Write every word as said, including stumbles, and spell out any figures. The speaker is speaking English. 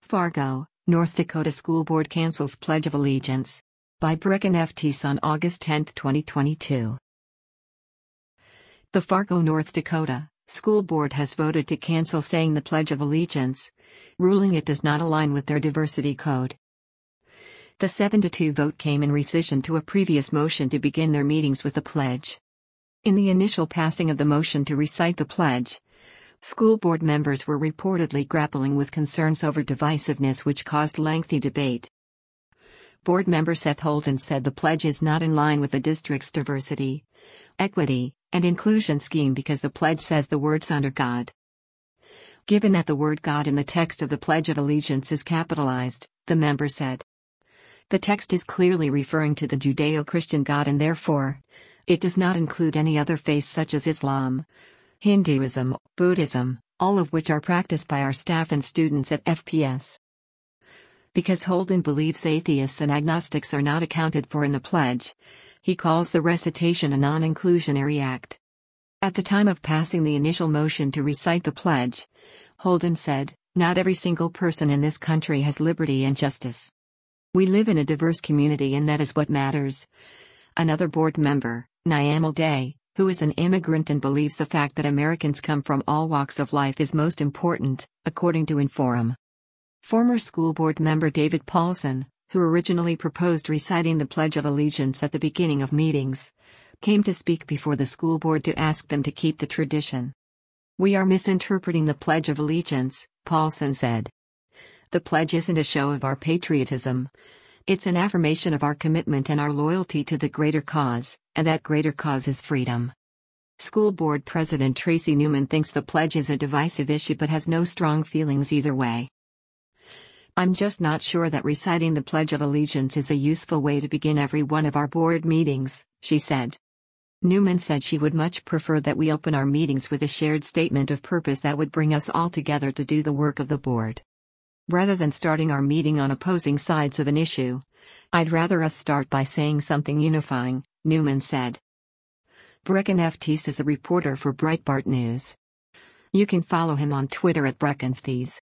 Fargo, North Dakota School Board cancels Pledge of Allegiance. By Brecken F. Teese on August tenth, twenty twenty-two. The Fargo, North Dakota, School Board has voted to cancel saying the Pledge of Allegiance, ruling it does not align with their diversity code. The seven to two vote came in rescission to a previous motion to begin their meetings with the pledge. In the initial passing of the motion to recite the pledge, school board members were reportedly grappling with concerns over divisiveness, which caused lengthy debate. Board member Seth Holden said the pledge is not in line with the district's diversity, equity, and inclusion scheme because the pledge says the words "under God." Given that the word God in the text of the Pledge of Allegiance is capitalized, the member said, the text is clearly referring to the Judeo-Christian God and therefore, it does not include any other faiths such as Islam, Hinduism, Buddhism, all of which are practiced by our staff and students at F P S. Because Holden believes atheists and agnostics are not accounted for in the pledge, he calls the recitation a non-inclusionary act. At the time of passing the initial motion to recite the pledge, Holden said, "Not every single person in this country has liberty and justice. We live in a diverse community and that is what matters." Another board member, Nyamal Day, who is an immigrant and believes the fact that Americans come from all walks of life is most important, according to Inforum. Former school board member David Paulson, who originally proposed reciting the Pledge of Allegiance at the beginning of meetings, came to speak before the school board to ask them to keep the tradition. "We are misinterpreting the Pledge of Allegiance," Paulson said. "The pledge isn't a show of our patriotism. It's an affirmation of our commitment and our loyalty to the greater cause, and that greater cause is freedom." School board president Tracy Newman thinks the pledge is a divisive issue but has no strong feelings either way. "I'm just not sure that reciting the Pledge of Allegiance is a useful way to begin every one of our board meetings," she said. Newman said she would much prefer that we open our meetings with a shared statement of purpose that would bring us all together to do the work of the board. "Rather than starting our meeting on opposing sides of an issue, I'd rather us start by saying something unifying," Newman said. Brecken F. Teese is a reporter for Breitbart News. You can follow him on Twitter at Brecken F. Teese.